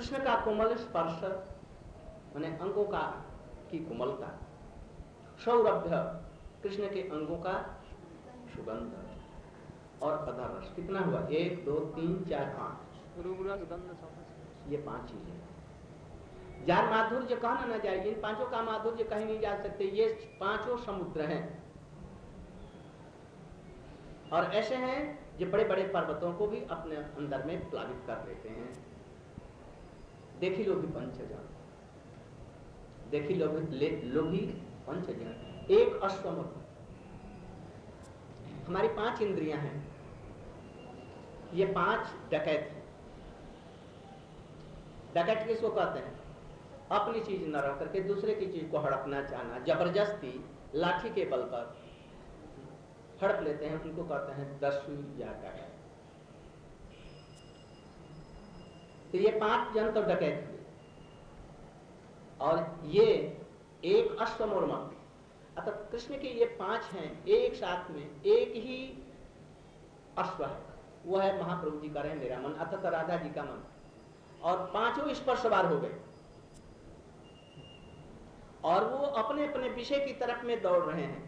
कृष्ण का कोमल स्पर्श माने अंगों का की कोमलता, सौरभ्य कृष्ण के अंगों का सुगंध, और अधर रस। कितना हुआ? 1 2 3 4 5, रूप रस गंध ये 5 चीजें। जार माधुर्य कहना ना जाए, इन पांचों का माधुर्य कहीं नहीं जा सकते। ये पांचों समुद्र हैं, और ऐसे हैं जो बड़े बड़े पर्वतों को भी अपने अंदर में प्लावित कर लेते हैं। देखी लो भी पंचजन, देखी लो भी पंचजन, एक अश्वमत। हमारी 5 इंद्रियां हैं, ये 5 डकैत हैं। डकैत किसको कहते हैं? अपनी चीज न रख करके दूसरे की चीज को हड़पना चाहना, जबरदस्ती लाठी के बल पर हड़प लेते हैं, उनको कहते हैं दस्यु या डकैत। तो ये 5 जन तो डकैत हुए, और ये एक अश्वमोर्मा। अतः कृष्ण के ये 5 हैं, एक साथ में एक ही अश्व है, वो है महाप्रभु जी का रहे मेरा मन, अतः राधा जी का मन, और 5 इस पर सवार हो गए, और वो अपने अपने विषय की तरफ में दौड़ रहे हैं।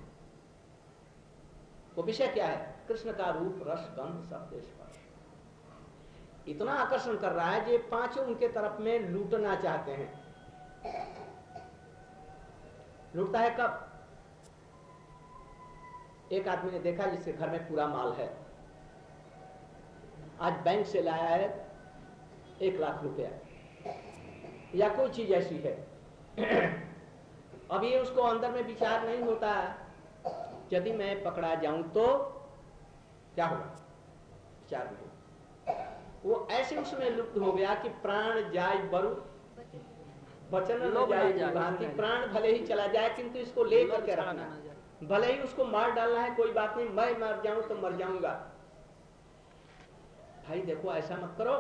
वो विषय क्या है? कृष्ण का रूप, रस, गंध, शब्द, स्पर्श। इतना आकर्षण कर रहा है कि 5 उनके तरफ में लूटना चाहते हैं। लूटता है कब? एक आदमी ने देखा जिसके घर में पूरा माल है, आज बैंक से लाया है 1 लाख रुपया, या कोई चीज ऐसी है। अब ये उसको अंदर में विचार नहीं होता है, यदि मैं पकड़ा जाऊं तो क्या होगा? विचार नहीं। वो ऐसे उसमें लुप्त हो गया कि प्राण जाय बरु वचन न जाए भांति, प्राण भले ही चला जाए किंतु इसको लेकर के रखना, भले ही उसको मार डालना है कोई बात नहीं, मैं मर जाऊं तो मर जाऊंगा। भाई देखो, ऐसा मत करो।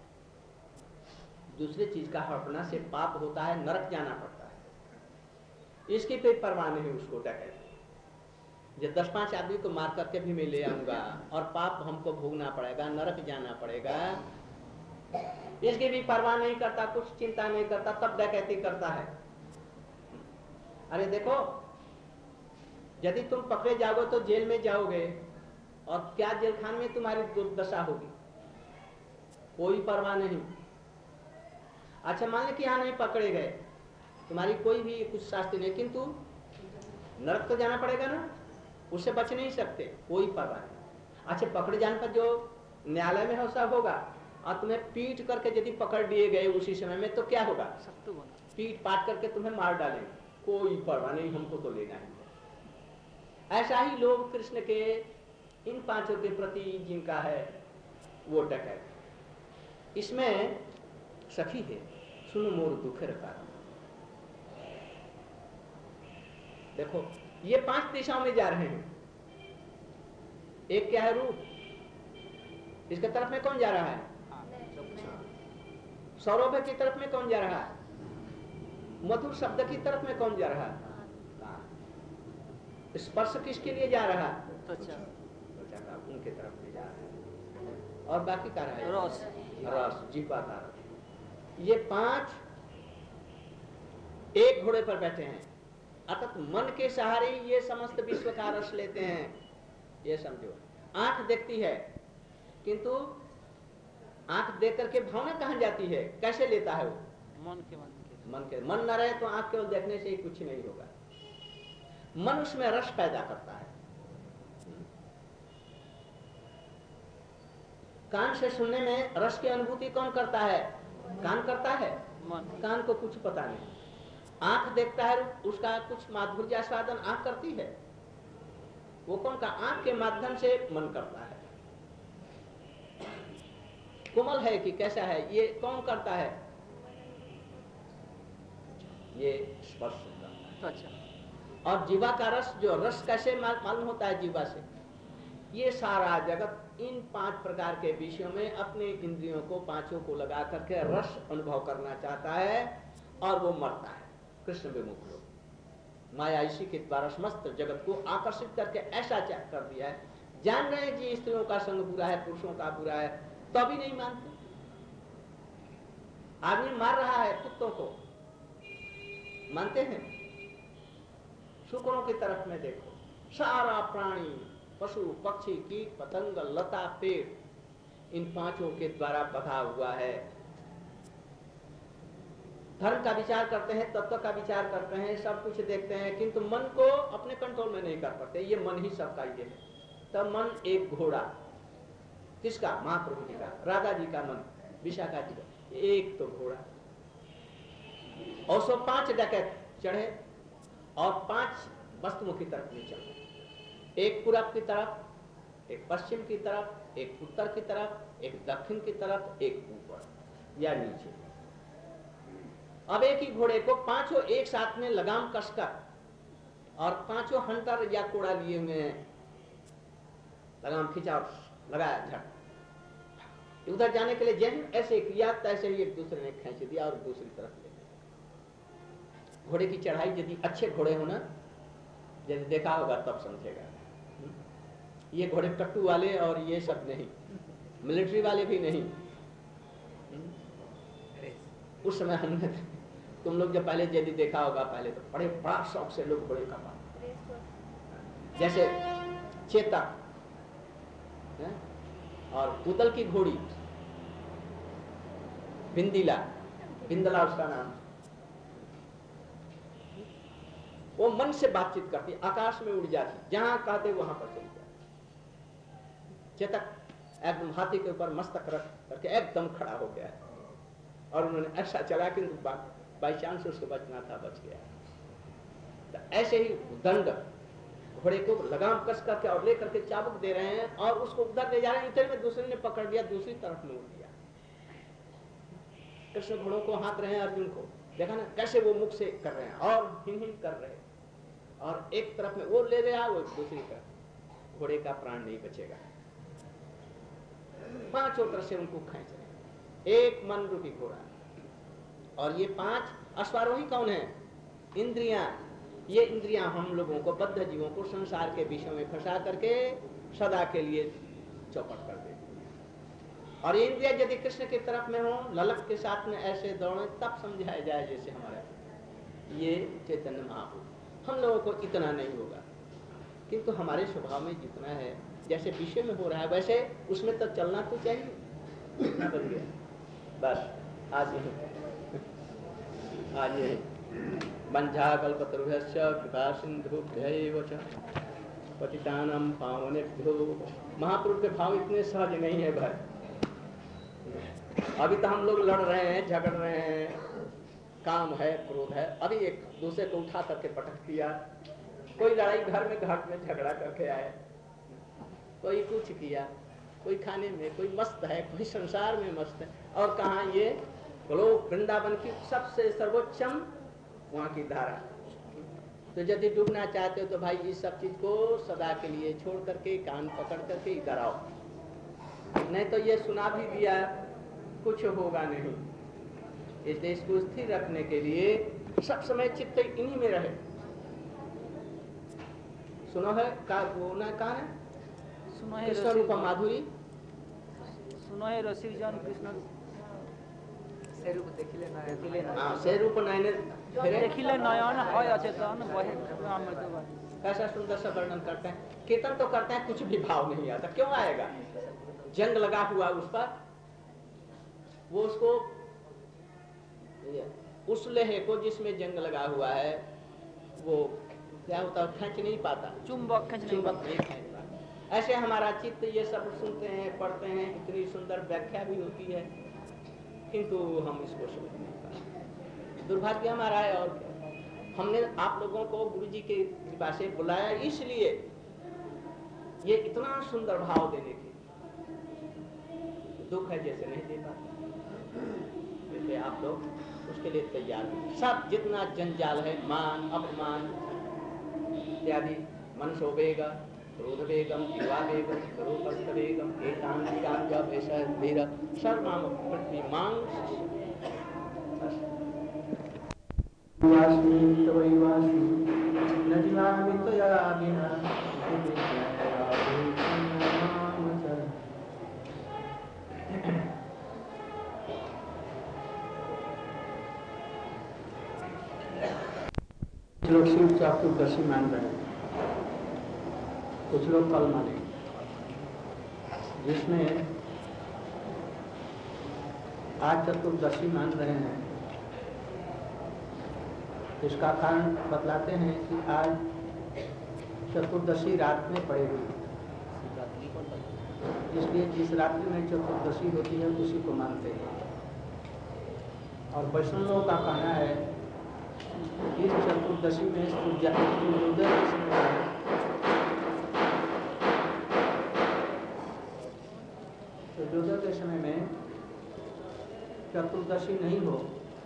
दूसरे चीज का हड़पना से पाप होता है, नरक जाना पड़ता है। इसकी कोई परवाह नहीं उसको डकैत। जब 10-5 आदमी को मार करके भी मैं ले आऊंगा और पाप हमको भोगना पड़ेगा, नरक जाना पड़ेगा, इसकी भी परवाह नहीं करता, कुछ चिंता नहीं करता, तब डकैती करता है। अरे देखो, यदि तुम पकड़े जाओगे तो जेल में जाओगे, और क्या जेल खाने में तुम्हारी दुर्दशा होगी? कोई परवाह नहीं। अच्छा, मान लें कि यहाँ नहीं पकड़े गए, तुम्हारी कोई भी कुछ शास्ति नहीं, किंतु नरक तो जाना पड़ेगा ना, उससे बच नहीं सकते, कोई परवाह नहीं। अच्छा, पकड़े जाने पर जो न्यायालय में होता होगा, और तुम्हें पीट करके यदि पकड़ लिए गए उसी समय में, तो क्या होगा? पीट पाट करके तुम्हें मार डालेंगे, कोई परवाह नहीं, हमको तो लेना ही है। ऐसा ही लोग कृष्ण के इन 5 के प्रति जिनका है वो डकैत। इसमें सखी है, सुनो मोर दुखेर कारण। देखो, ये 5 दिशाओं में जा रहे हैं। एक क्या है? रूप। इसके तरफ में कौन जा रहा है? सौरभ की तरफ में कौन जा रहा है? मधुर शब्द की तरफ में कौन जा रहा है? स्पर्श किसके लिए जा रहा है? उनके तरफ में जा रहा है। और बाकी का रहा है रस, जीवा का रस। ये 5 एक घोड़े पर बैठे हैं, अर्थात मन के सहारे ये समस्त विश्व का रस लेते हैं। ये समझो, आंख देखती है, किंतु आंख देख करके भावना कहां जाती है? कैसे लेता है वो? मन न रहे तो आंख केवल देखने से ही कुछ नहीं होगा। मन उसमें रस पैदा करता है। कान से सुनने में रस की अनुभूति कौन करता है? कान करता है। कान को कुछ पता नहीं। आंख देखता है, उसका कुछ माधुर्य आस्वादन आंख करती है। वो कौन का? आंख के माध्यम से मन करता है। कोमल है कि कैसा है, ये कौन करता है? ये स्पर्श करता है। अच्छा। और जीवा का रस, जो रस कैसे मालूम होता है? जीवा से। ये सारा जगत इन 5 प्रकार के विषयों में अपने इंद्रियों को 5 को लगा करके रस अनुभव करना चाहता है, और वो मरता है। कृष्ण विमुख लोग माया इसी के द्वारा समस्त जगत को आकर्षित करके ऐसा कर दिया है। जान रहे हैं कि स्त्रियों का संग बुरा है, पुरुषों का बुरा है, तो भी नहीं मानते। आदमी मार रहा है कुत्तों को, मानते हैं? शुक्रों की तरफ में देखो, सारा प्राणी, पशु पक्षी कीट पतंग लता पेड़, इन पांचों के द्वारा बधा हुआ है। धर्म का विचार करते हैं, तत्व का विचार करते हैं, सब कुछ देखते हैं, किंतु मन को अपने कंट्रोल में नहीं कर पाते। ये मन ही सबका ये है। तब मन एक घोड़ा, किसका? महाप्रभु जी का, राधा जी का मन, विशाखा जी का, एक तो घोड़ा। और सो 5 डकैत चढ़े और 5 वस्तुमुखी तरफ में चढ़े, एक पूरब की तरफ, एक पश्चिम की तरफ, एक उत्तर की तरफ, एक दक्षिण की तरफ, एक ऊपर या नीचे। अब एक ही घोड़े को पांचों एक साथ में लगाम कसकर, और पांचों हंटर या कोड़ा लिए हुए हैं, लगाम खींचा और लगाया झट। उधर जाने के लिए जैसे ऐसे किया तैसे ही एक दूसरे ने खींच दिया और दूसरी तरफ ले गया। घोड़े की चढ़ाई यदि अच्छे घोड़े हो ना, यदि देखा होगा तब समझेगा। ये घोड़े टट्टू वाले और ये सब नहीं, मिलिट्री वाले भी नहीं। उस समय हमने, तुम लोग जब पहले यदि देखा होगा, पहले तो बड़ा शौक से लोग घोड़े का पालते, जैसे चेतक और उदल की घोड़ी बिंदिला, बिंदला उसका नाम, वो मन से बातचीत करती, आकाश में उड़ जाती, जहां कहते वहां पर चली जाती। चेतक एकदम हाथी के ऊपर मस्तक रख करके एकदम खड़ा हो गया, और उन्होंने ऐसा चला कि बाई चांस उसको बचना था, बच गया। तो ऐसे ही दंड, घोड़े को लगाम कस करके और लेकर के चाबुक दे रहे हैं और उसको उधर ले जा रहे हैं, इतने में दूसरे ने पकड़ लिया, दूसरी तरफ में उड़ दिया। कृष्ण घोड़ों को हाथ रहे हैं, अर्जुन को देखा ना कैसे वो मुख से कर रहे हैं और हिन हिन कर रहे हैं, और एक तरफ में वो ले रहा, वो दूसरी तरफ, घोड़े का प्राण नहीं बचेगा। पांचों तरफ से उनको खींच रहे, एक मन रूपी घोड़ा। और ये 5 अश्वारोही कौन है? इंद्रियां। ये इंद्रियां हम लोगों को, बद्ध जीवों को संसार के विषयों में फंसा करके सदा के लिए चौपट कर देती है। और ये इंद्रिया यदि कृष्ण की तरफ में हो, ललक के साथ में ऐसे दौड़े, तब समझाया जाए जैसे हमारे ये चैतन्य महाप्रभु। हम लोगों को इतना नहीं होगा, किंतु हमारे स्वभाव में जितना है, जैसे विषय में हो रहा है वैसे उसमें तो चलना तो चाहिए। बन गया बस। आज यही बंझा कल्पतरुभ्यश्च कृपा सिंधुभ्यैव च पतितानां पावनेभ्यो। महाप्रभु के भाव इतने सहज नहीं है भाई। अभी तो हम लोग लड़ रहे हैं, झगड़ रहे हैं, काम है, क्रोध है, अभी एक दूसरे को उठा करके पटक दिया, कोई लड़ाई घर में घाट में झगड़ा करके आए, कोई कुछ किया, कोई खाने में, कोई मस्त है, कोई संसार में मस्त है, और कहाँ ये गोलोक वृंदावन की सबसे सर्वोच्चम वहाँ की धारा। तो यदि डूबना चाहते हो तो भाई इस सब चीज को सदा के लिए छोड़ करके, कान पकड़ करके इधर आओ, नहीं तो ये सुना भी दिया कुछ होगा नहीं। इस देश को स्थिर रखने के लिए सब समय चित्त इन्हीं में रहे। सुनो है का वो ना कहा है, सुनो है कृष्ण रूप माधुरी, सुनो है रसिक जन कृष्ण से रूप देखिले नयन। हाँ से रूप नयन देखिले नयन है अचेतन वहे अमृत। कैसा सुंदर सा वर्णन करते हैं। कीर्तन तो करते हैं, कुछ भी भाव नहीं आता, क्यों आएगा? जंग लगा हुआ उस पर, वो उसको उस लेहे को जिसमें जंग लगा हुआ है वो क्या होता है, खींच नहीं पाता, चुंबक नहीं खींच पाता। ऐसे हमारा चित्त ये सब सुनते हैं, पढ़ते हैं, इतनी सुंदर व्याख्या भी होती है, किंतु हम इसको समझ नहीं पाते। दुर्भाग्य हमारा है। और हमने आप लोगों को गुरु जी के कृपा से बुलाया इसलिए ये इतना सुंदर भाव देने की, दुख है जैसे नहीं दे पाते। इसलिए आप लोग उसके लिए तैयार हैं। सब जितना जंजाल है, मान अपमान इत्यादि, मनसोवेगा क्रोधवेगम जीवावेगम करोपस्थवेगम एतांतिकांग वैसा सर्वनाम पृथ्वी मांग वास्मी तो वही वास्मी नदिवामी तो या बिना कुछ लोग शिव चतुर्दशी मान रहे हैं, कुछ लोग कल माने, जिसमें आज चतुर्दशी मान रहे हैं। इसका कारण बतलाते हैं कि आज चतुर्दशी रात में पड़ेगी, इसलिए जिस रात्रि में चतुर्दशी होती है उसी को मानते हैं। और वैष्णवों का कहना है कि इस चतुर्दशी में सूर्योदय के समय में चतुर्दशी नहीं हो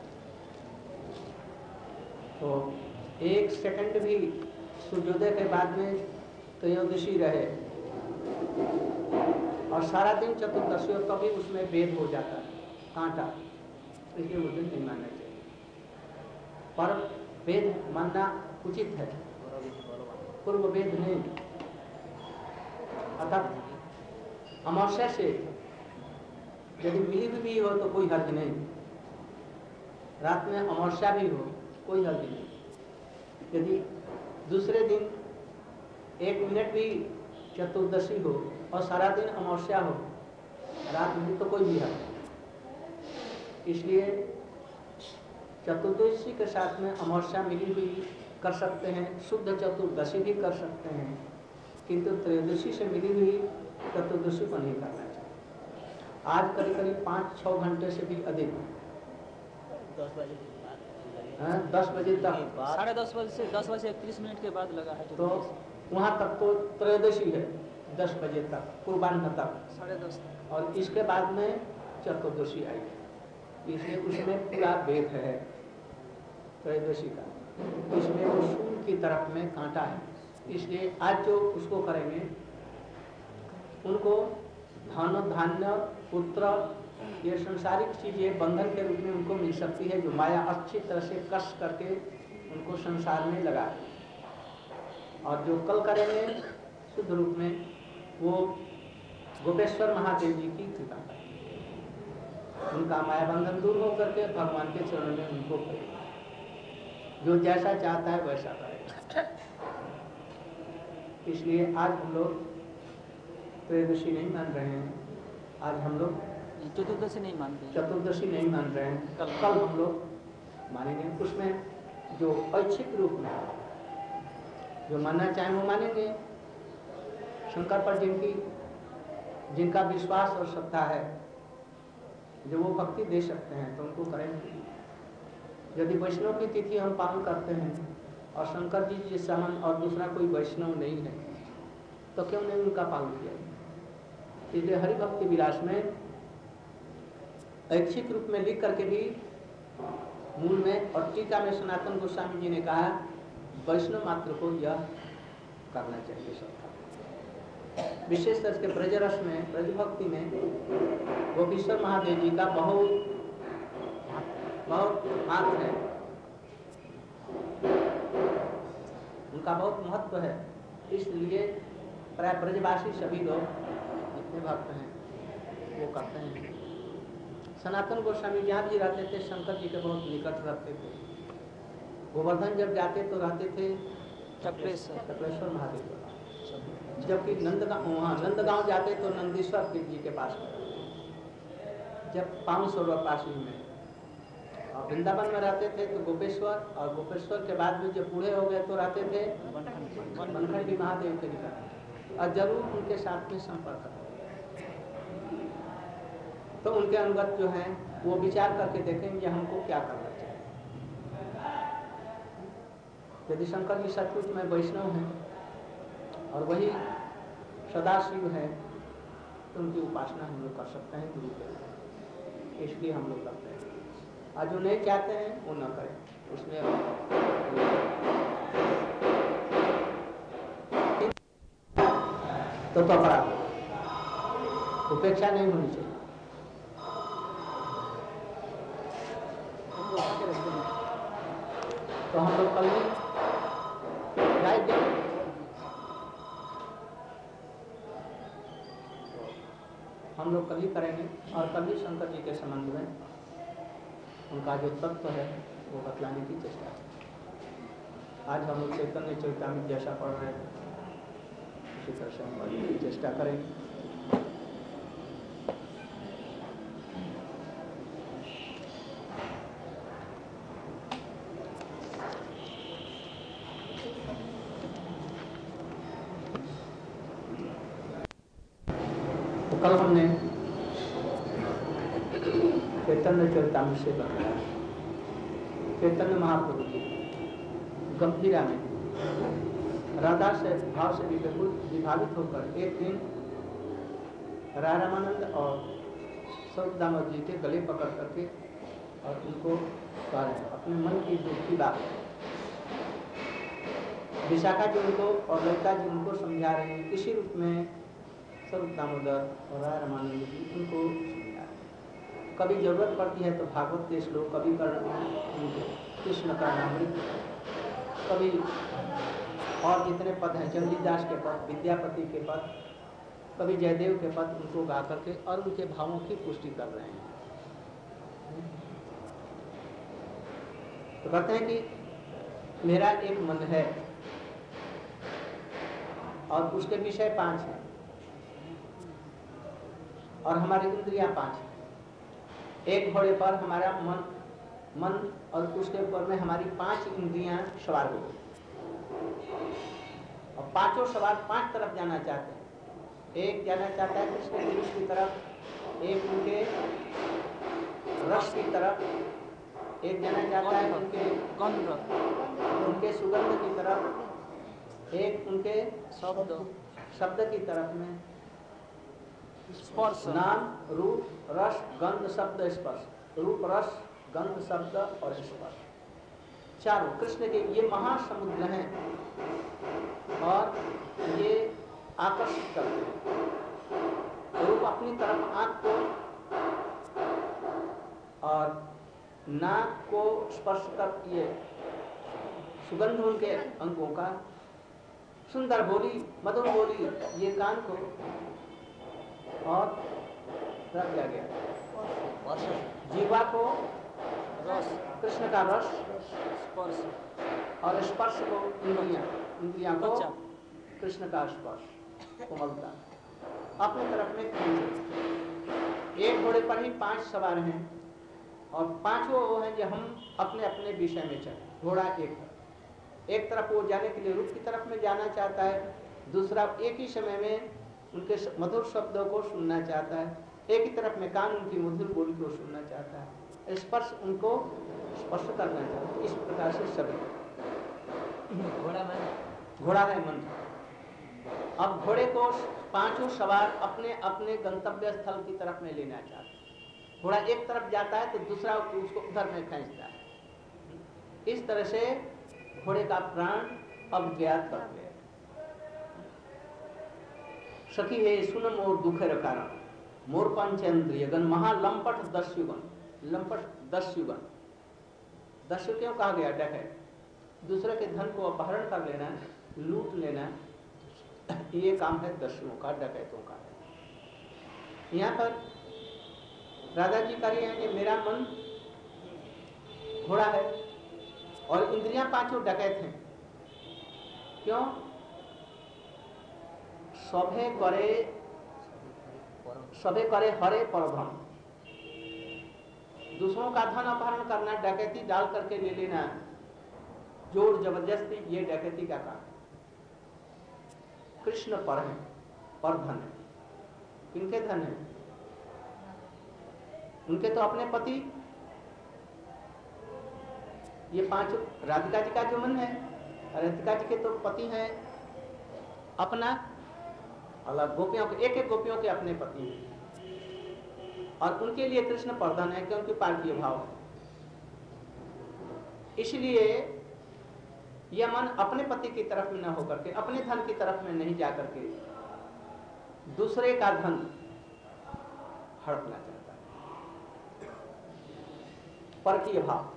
तो एक सेकंड भी सूर्योदय के बाद में त्रयोदशी रहे और सारा दिन चतुर्दशी हो तभी उसमें भेद हो जाता है, कांटा, इसलिए वो दिन नहीं मानना चाहिए। पर वेद मानना उचित है, पूर्व वेद नहीं। अर्थात अमावस्या से यदि मिली भी हो तो कोई हर्ज नहीं, रात में अमावस्या भी हो कोई हर्ज नहीं। यदि दूसरे दिन 1 मिनट भी चतुर्दशी हो और सारा दिन अमावस्या हो रात में तो कोई भी हर्ज नहीं। इसलिए चतुर्दशी के साथ में अमावस्या मिली हुई कर सकते हैं, शुद्ध चतुर्दशी भी कर सकते हैं, किंतु त्रयोदशी से मिली हुई चतुर्दशी को नहीं करना चाहिए। आज करीब 5-6 घंटे से भी अधिक 10 बजे तक 10:30 बजे से 10 बजे 31 मिनट के बाद लगा है तो वहाँ तक तो त्रयोदशी है, 10 बजे तक पूर्वाह्न तक 10:30 और इसके बाद में चतुर्दशी आई, इसलिए उसमें पूरा भेद है त्रयोदशी का, इसमें वो सूर्य की तरफ में कांटा है। इसलिए आज जो उसको करेंगे उनको धन धान्य पुत्र ये सांसारिक चीजें बंधन के रूप में उनको मिल सकती है, जो माया अच्छी तरह से कस करके उनको संसार में लगा। और जो कल करेंगे शुद्ध रूप में वो गोपेश्वर महादेव जी की कृपा है, उनका माया बंधन दूर हो करके भगवान के चरण में उनको करेगा, जो जैसा चाहता है वैसा करेगा। इसलिए आज हम लोग त्रयोदशी नहीं मान रहे हैं, आज हम लोग चतुर्दशी नहीं मानते, चतुर्दशी नहीं मान रहे हैं, कल हम लोग मानेंगे। उसमें जो ऐच्छिक रूप में जो मानना चाहें वो मानेंगे। शंकर पर जिनका विश्वास और श्रद्धा है, जो वो भक्ति दे सकते हैं तो उनको करेंगे। यदि वैष्णव की तिथि हम पालन करते हैं और शंकर जी जिस समान और दूसरा कोई वैष्णव नहीं है तो क्यों नहीं उनका पालन किया। इसलिए हरि भक्ति विलास में ऐच्छिक रूप में लिख करके भी मूल में और टीका में सनातन गोस्वामी जी ने कहा वैष्णव मात्र को यह करना चाहिए सबका। विशेष तरह के ब्रजरस में ब्रज भक्ति में गोपेश्वर महादेव जी का बहुत महत्व है, उनका बहुत महत्व है। इसलिए प्राय ब्रजवासी सभी लोग जितने भक्त हैं वो करते हैं। सनातन गोस्वामी जहाँ भी रहते थे शंकर जी के बहुत निकट रहते थे। गोवर्धन जब जाते तो रहते थे चक्रेश्वर महादेव, जबकि नंदगांव जाते तो नंदीश्वर जी के पास में, जब 500 पासी में, और वृंदावन में रहते थे तो गोपेश्वर, और गोपेश्वर के बाद भी जब बूढ़े हो गए तो रहते थे बनखंडी महादेव के निकट, और जरूर उनके साथ में संपर्क रहे। तो उनके अनुगत जो हैं वो विचार करके देखेंगे हमको क्या करना चाहिए। यदि शंकर जी सचमुच में वैष्णव हैं और वही सदाशिव है तो उनकी उपासना हम लोग कर सकते हैं गुरु के, इसलिए हम लोग करते हैं। और जो नहीं चाहते हैं वो न करें, उसमें तो अपराध, उपेक्षा नहीं होनी चाहिए। तो हम लोग कल जाएंगे, हम लोग कल ही करेंगे और कल ही शंकर जी के संबंध में उनका जो तत्व है वो बतलाने की चेष्टा है। आज हम लोग चैतन्य चैतामृत जैसा पढ़ रहे हैं उसी तरह से हम पढ़ने की चेष्टा करेंगे। तो कल हमने चैतन्य चैतामृत से बताया चैतन्य महाप्रभु की गंभीरा में राधा से भाव से विभावित होकर एक दिन रामानंद और स्वरूप दामोदर जी के गले पकड़ करके और उनको कह रहे हैं अपने मन की दुख की बात। विशाखा जी उनको और ललिता जी उनको समझा रहे हैं, इसी रूप में स्वरूप दामोदर और रामानंद जी उनको समझा रहे हैं। कभी जरूरत पड़ती है तो भागवत के श्लोक, कभी कृष्ण का नामृत, कभी और जितने पद हैं चंडीदास के पद, विद्यापति के पद, कभी जयदेव के पद, उनको गा करके और उनके भावों की पुष्टि कर रहे हैं। तो कहते हैं कि मेरा एक मन है और उसके विषय 5 हैं और हमारी इंद्रियां 5 हैं। एक घोड़े पर हमारा मन और उसके ऊपर में हमारी 5 इंद्रियां सवार हो गई और पांचों सवार 5 तरफ जाना चाहते हैं। एक जाना चाहता है कृष्ण के रूप की तरफ, एक उनके रस की तरफ, एक जाना चाहता है उनके सुगंध की तरफ, एक उनके शब्द की तरफ में, स्पर्श, नाम रूप रस गंध शब्द स्पर्श, रूप रस गंध शब्द और स्पर्श, चारों कृष्ण के ये महासमुद्र हैं और ये आकर्षित करते हैं। रूप अपनी तरफ आंख को और नाक को स्पर्श कर, ये सुगंध उनके अंगों का, सुंदर बोली मधुर बोली ये कान को, और रख दिया गया जीवा को रस, कृष्ण का रस, स्पर्श और स्पर्श को इंद्रियां को कृष्ण का स्पर्श, कोमलता अपने तरफ में खींचे। एक घोड़े पर ही 5 सवार हैं और 5 वो हैं जो हम अपने अपने विषय में चले। घोड़ा एक तरफ वो जाने के लिए रूप की तरफ में जाना चाहता है, दूसरा एक ही समय में उनके मधुर शब्दों को सुनना चाहता है, एक ही तरफ में कान उनकी मधुर बोली को सुनना चाहता है, स्पर्श उनको स्पर्श करना चाहता है। इस प्रकार से सभी घोड़ा है मन। अब घोड़े को 5 सवार अपने अपने गंतव्य स्थल की तरफ में लेना चाहते हैं। घोड़ा एक तरफ जाता है तो दूसरा उसको उधर में खींचता है। इस तरह से घोड़े का प्राण अब ज्ञात कर गया। सखी है सुन मोर दुखेर कारण, मोर पंचेंद्रिय गण महालंपट दस्युगण। लंपट दस्युगण, दस्यु क्यों कहा गया? डकैत, दूसरे के धन को अपहरण कर लेना, लूट लेना, ये काम है दस्युओं का, डकैतों का। यहाँ पर राधा जी कह रही हैं कि मेरा मन घोड़ा है और इंद्रियां 5 डकैत हैं। क्यों? सभे करे हरे परधन, दूसरों का धन अपहरण करना, डकैती डाल करके ले लेना, जोर जबरदस्ती, ये डकैती का काम। कृष्ण पर है, पर धन है। किनके धन है? उनके तो अपने पति, ये 5 राधिका जी का जो मन है, राधिका जी के तो पति हैं अपना, अलग गोपियों के, एक गोपियों के अपने पति हैं और उनके लिए कृष्ण प्रधान है क्योंकि पार्थिव भाव है। इसलिए यह मन अपने पति की तरफ में न होकर के, अपने धन की तरफ में नहीं जाकर के दूसरे का धन हड़पना चाहता है। परकीय भाव,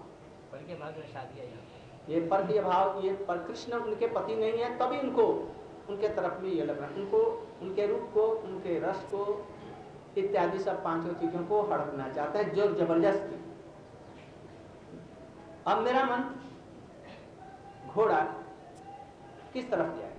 ये परकीय भाव, ये पर कृष्ण उनके पति नहीं है तभी उनको उनके तरफ में ये लग रहा है, उनको उनके रूप को, उनके रस को इत्यादि सब 5 चीजों को हड़पना चाहता है, जोर जबरदस्ती। अब मेरा मन घोड़ा किस तरफ जाए?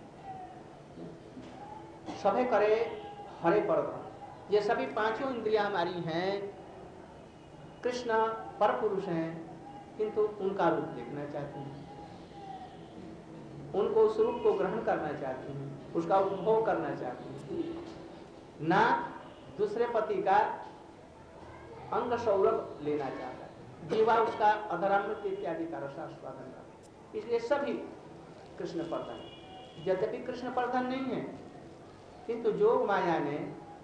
सभे करे हरे पर्वत। ये सभी पांचों इंद्रियां हमारी हैं, कृष्ण पर पुरुष हैं, किंतु उनका रूप देखना चाहती हैं, उनको उस रूप को ग्रहण करना चाहती हैं, उसका उपभोग करना चाहती हैं, ना दूसरे पति का अंग सौरभ लेना चाहता है, जीवा उसका अधरामृत इत्यादि का रसास्वादन करता। इसलिए सभी कृष्ण प्रधान, यद्यपि कृष्ण प्रधान नहीं है, किंतु जोग माया ने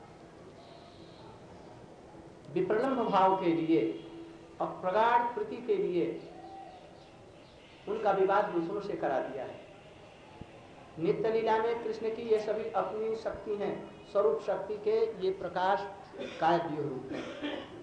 विप्रलंब भाव के लिए और प्रगाढ़ प्रीति के लिए उनका विवाद दूसरों से करा दिया है। नित्य लीला में कृष्ण की ये सभी अपनी शक्ति हैं, स्वरूप शक्ति के ये प्रकाश काय व्यूह रूप है।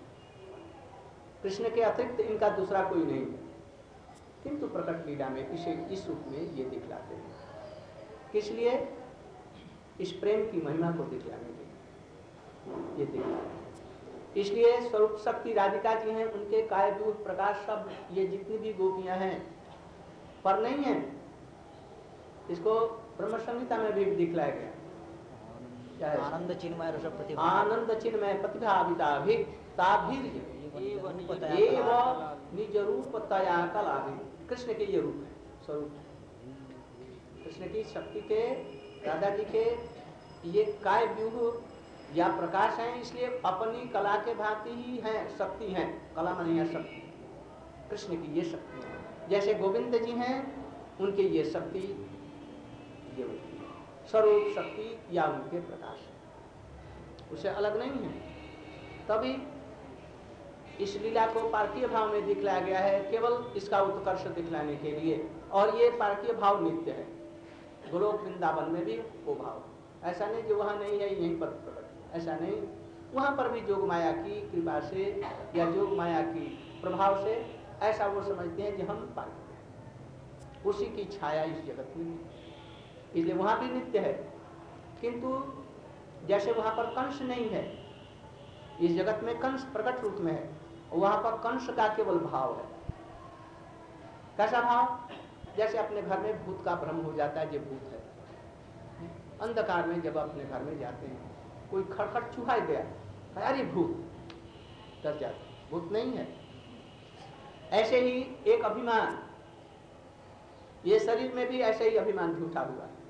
कृष्ण के अतिरिक्त इनका दूसरा कोई नहीं है, किंतु प्रकट लीला में इसे इस रूप में ये दिखलाते हैं। किस लिए? इस प्रेम की महिमा को दिखलाने के लिए ये दिखलाते हैं। इसलिए स्वरूप शक्ति राधिका जी हैं, उनके काय व्यूह प्रकाश सब ये जितनी भी गोपियां हैं पर नहीं है। इसको ब्रह्म संहिता में भी दिखलाया गया। क्या है? आनंद चिन्मय रस प्रतिभा, आनंद चिन्मय प्रतिभाविताभि ताभिर्य एव निज रूप तया कलाभि। कृष्ण के ये रूप है, स्वरूप कृष्ण की शक्ति के, राधा जी के ये काय व्यूह या प्रकाश है, इसलिए अपनी कला के भांति ही है, शक्ति है, कला माने है शक्ति। कृष्ण की ये शक्ति है, जैसे गोविंद जी हैं उनके ये शक्ति, ये स्वरूप शक्ति या उनके प्रकाश है, उससे अलग नहीं है। तभी इस लीला को पार्थिव भाव में दिखलाया गया है, केवल इसका उत्कर्ष दिखलाने के लिए। और ये पार्थिव भाव नित्य है, गोलोक वृंदावन में भी वो भाव, ऐसा नहीं कि वहाँ नहीं है यहीं पर प्रकट, ऐसा नहीं। वहाँ पर भी जोग माया की कृपा से या जोग माया की प्रभाव से ऐसा वो समझते हैं कि हम पार्थिव हैं, उसी की छाया इस जगत में, इसलिए वहाँ भी नित्य है। किंतु जैसे वहाँ पर कंस नहीं है, इस जगत में कंस प्रकट रूप में है, वहाँ पर कंस का केवल भाव है। कैसा भाव? जैसे अपने घर में भूत का भ्रम हो जाता है, ये भूत है। अंधकार में जब अपने घर में जाते हैं, कोई खड़खड़ चूहा गया, अरे भूत, डर जाते, भूत नहीं है। ऐसे ही एक अभिमान, ये शरीर में भी ऐसे ही अभिमान झूठा हुआ है।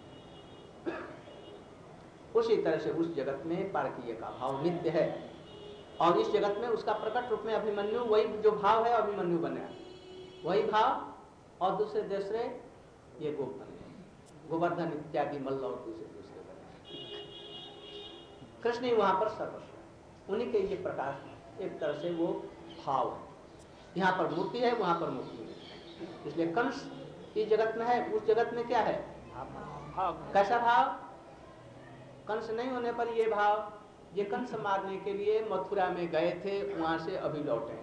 उसी तरह से उस जगत में पारकीय का भाव नित्य है, और इस जगत में उसका प्रकट रूप में अभिमन्यु, वही जो भाव है अभिमन्यु बने, वही भाव, और दूसरे दूसरे ये गोप बने, गोवर्धन इत्यादि मल्ल और दूसरे दूसरे बने। कृष्ण ही वहां पर सर्वस्व, उन्हीं के ये प्रकाश, एक तरह से वो भाव है। यहाँ पर मूर्ति है, वहां पर मूर्ति है। इसलिए कंस इस जगत में है, उस जगत में क्या है? कैसा भाव? कंस नहीं होने पर ये भाव, ये कंस मारने के लिए मथुरा में गए थे, वहां से अभी लौटे।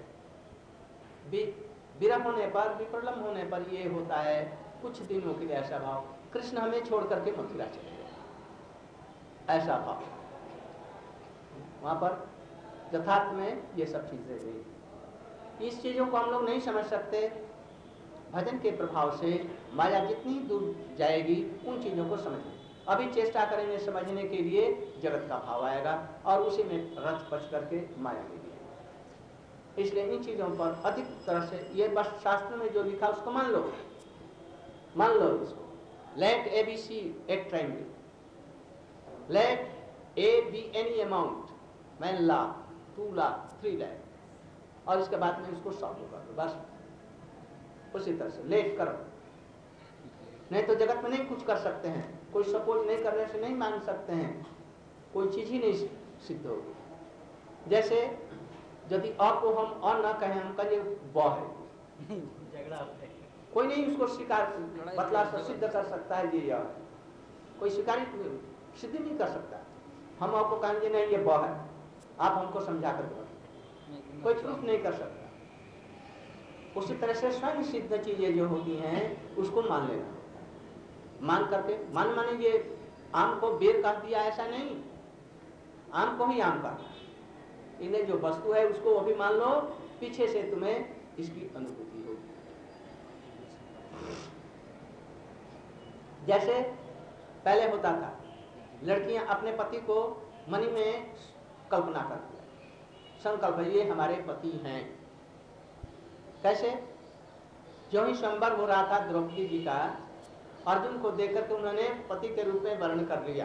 विरह होने पर, विप्रलंब होने पर ये होता है कुछ दिनों के लिए ऐसा भाव, कृष्ण हमें छोड़ करके मथुरा चले गए, ऐसा भाव वहां पर यथार्थ में ये सब चीजें हुई। इस चीजों को हम लोग नहीं समझ सकते। भजन के प्रभाव से माया जितनी दूर जाएगी उन चीजों को समझें। अभी चेष्टा करेंगे समझने के लिए, जगत का भाव आएगा और उसी में रच पच करके माया में दिए। इसलिए इन चीजों पर अधिक तरह से ये बस शास्त्र में जो लिखा उसको मान लो इसको। Let A B C at triangle, let A B any amount, 1 lakh 2 lakh 3 lakh, और इसके बाद में इसको सॉल्व कर दो, बस उसी तरह से लेट करो। नहीं तो जगत में नहीं कुछ कर सकते हैं, कोई सपोज नहीं करने से नहीं मान सकते हैं, कोई चीज ही नहीं सिद्ध होगी। जैसे यदि अ को हम अ न कहें, हम कहें ब है, कोई नहीं उसको स्वीकार बतला सिद्ध कर सकता है ये यह, कोई स्वीकार सिद्ध नहीं कर सकता। हम आपको कहेंगे नहीं ये ब है, आप हमको समझा कर दो, कोई प्रूफ नहीं कर सकता। उसी तरह से स्वयं सिद्ध चीजें जो होती हैं उसको मान लेना, मान करके, मान माने ये आम को बेर कह दिया ऐसा नहीं, आम को ही आम कहना, इन्हें जो वस्तु है उसको अभी मान लो, पीछे से तुम्हें इसकी अनुभूति होगी। जैसे पहले होता था, लड़कियां अपने पति को मन में कल्पना करती है, संकल्प ये हमारे पति हैं। कैसे? जो ही संवर हो रहा था द्रौपदी जी का, अर्जुन को देखकर के उन्होंने पति के रूप में वर्ण कर लिया,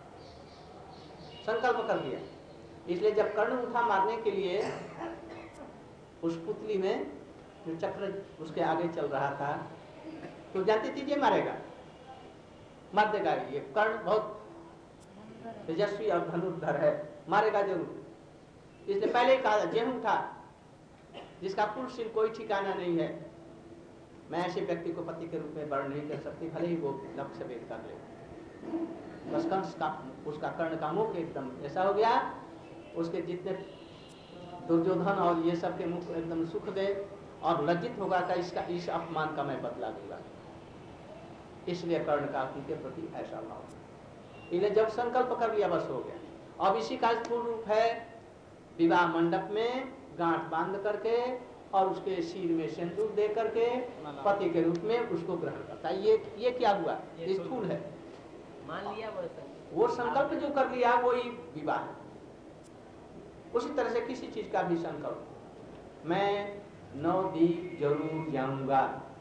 संकल्प कर लिया। इसलिए जब कर्ण उठा मारने के लिए, उस पुतली में जो चक्र उसके आगे चल रहा था, तो जानती थी ये मारेगा, मार देगा, ये कर्ण बहुत तेजस्वी और धनुर्धर है, मारेगा जरूर। इसलिए पहले ही कहा जे उठा, जिसका कुल सिर कोई ठिकाना नहीं है, मैं ऐसे व्यक्ति को पति के रूप में वर्ण नहीं कर सकती, भले ही वो लक्ष्य भेद कर ले। बस कंस का उसका कर्ण का मुख एकदम ऐसा हो गया, उसके जितने दुर्योधन और ये सब के मुख एकदम सुख दे और लज्जित होगा कि इसका इस अपमान का मैं बदला दूंगा। इसलिए कर्ण का उनके प्रति ऐसा भाव, इसलिए जब संकल्प कर लिया बस हो गया। अब इसी का स्थूल रूप है विवाह मंडप में गांठ बांध करके और उसके सिर में सिंदूर दे करके पति के रूप में उसको ग्रहण करता है। ये क्या हुआ? ये स्थूल है, मान लिया वो संकल्प जो कर लिया वही विवाह है। उसी तरह से किसी चीज का भी संकल्प, मैं नवद्वीप जरूर जाऊंगा,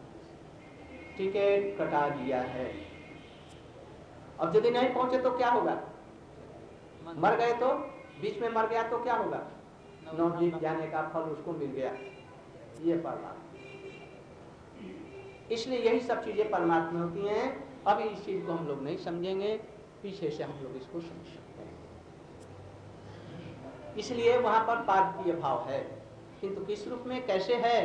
टिकट कटा दिया है, अब यदि नहीं पहुंचे तो क्या होगा? मर गए तो, बीच में मर गया तो क्या होगा? नवद्वीप जाने का फल उसको मिल गया, ये परमात्मा। इसलिए यही सब चीजें परमात्मा होती हैं। अभी इस चीज को हम लोग नहीं समझेंगे, पीछे से हम लोग इसको समझ सकते हैं। इसलिए वहां पर पार्थिव भाव है, किंतु किस रूप में कैसे है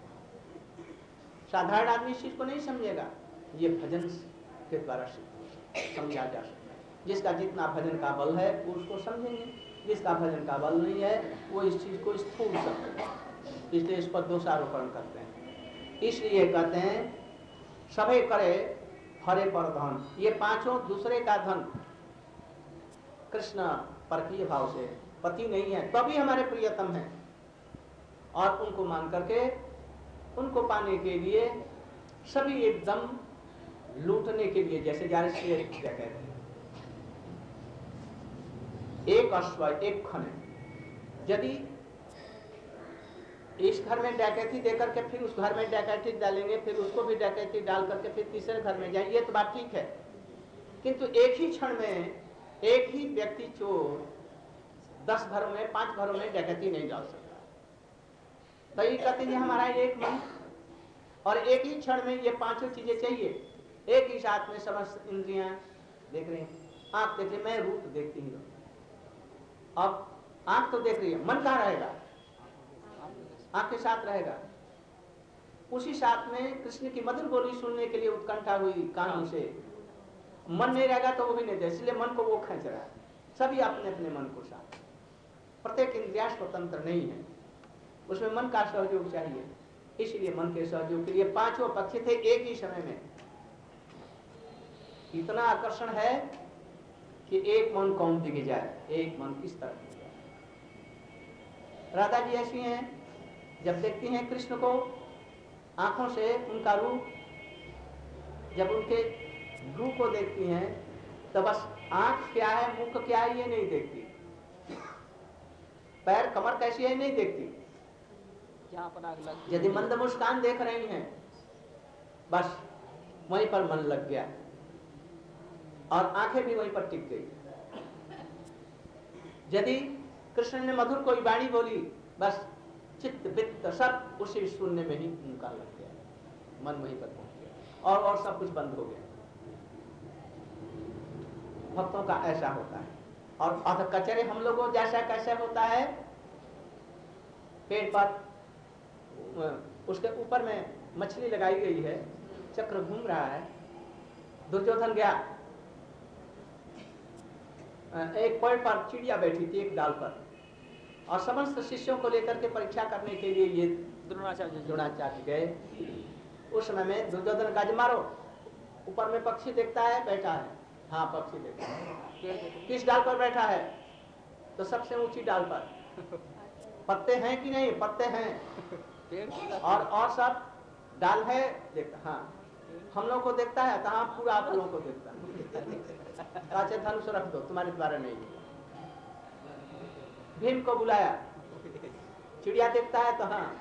साधारण आदमी इस चीज को नहीं समझेगा। ये भजन के द्वारा समझा जा सकता है। जिसका जितना भजन का बल है वो उसको समझेंगे, जिसका भजन का बल नहीं है वो इस चीज को स्थूल समझेगा, इसलिए इस पर दोषारोपण करते हैं। इसलिए कहते हैं सभे करे हरे पर धन, ये पांचों दूसरे का धन, कृष्ण परकीय भाव से पति नहीं है तभी हमारे प्रियतम है, और उनको मान करके उनको पाने के लिए सभी एकदम लूटने के लिए जैसे जा रहे क्या कहते हैं, एक अश्व एक खन, यदि इस घर में डकैती देकर के फिर उस घर में डकैती डालेंगे, फिर उसको भी डकैती डाल करके फिर तीसरे घर में जाएंगे, ये तो बात ठीक है, किंतु एक ही क्षण में एक ही व्यक्ति चोर 10 घरों में 5 घरों में डकैती नहीं डाल सकता। तो ये कहते हैं हमारा एक मन और एक ही क्षण में ये पांचों चीजें चाहिए, एक ही साथ में समस्त इंद्रियां देख रही हैं, आंख देख रही, मैं रूप देखती हूँ, अब आंख तो देख रही है, मन कहाँ रहेगा? आंख के साथ रहेगा। उसी साथ में कृष्ण की मधुर बोली सुनने के लिए उत्कंठा हुई कानों से, मन नहीं रहेगा तो वो भी नहीं दे, इसलिए मन को वो खींच रहा है। सभी अपने अपने मन को साथ, प्रत्येक इंद्रिया स्वतंत्र नहीं है, उसमें मन का सहयोग चाहिए। इसलिए मन के सहयोग के लिए पांचों पक्ष थे एक ही समय में। इतना आकर्षण है कि एक मन कौन दिखे जाए, एक मन किस तरह दिखे जाए। राधा जी ऐसी हैं, जब देखती हैं कृष्ण को आंखों से उनका रूप, जब उनके भ्रू को देखती हैं तो बस आंख क्या है मुख क्या है ये नहीं देखती, पैर कमर कैसी है नहीं देखती, यदि मंद मुस्कान देख रही हैं बस वहीं पर मन लग गया और आंखें भी वहीं पर टिक गई। यदि कृष्ण ने मधुर कोई वाणी बोली बस चित्त वित्त सब उसी सुनने में ही उनका लग गया, मन वहीं पर पहुंच गया और सब कुछ बंद हो गया। भक्तों का ऐसा होता है। और अध कचरे हम लोगों जैसा कैसे होता है, पेड़ पर उसके ऊपर में मछली लगाई गई है, चक्र घूम रहा है, दुर्योधन गया, एक पेड़ पर चिड़िया बैठी थी एक डाल पर, और समस्त शिष्यों को लेकर के परीक्षा करने के लिए ये द्रोणाचार्य गए। उस समय में दुर्योधन का मारो, ऊपर में पक्षी देखता है बैठा है, हाँ पक्षी देखता है, किस डाल पर बैठा है, तो सबसे ऊंची डाल पर, पत्ते हैं कि नहीं, पत्ते हैं, और सब डाल है देखता, हाँ हम लोग को देखता है तो आप पूरा आप लोगों को देखता है। अच्छा धनुष रख दो, तुम्हारे द्वारा नहीं होगा। भीम को बुलाया, चिड़िया देखता है तो हाँ,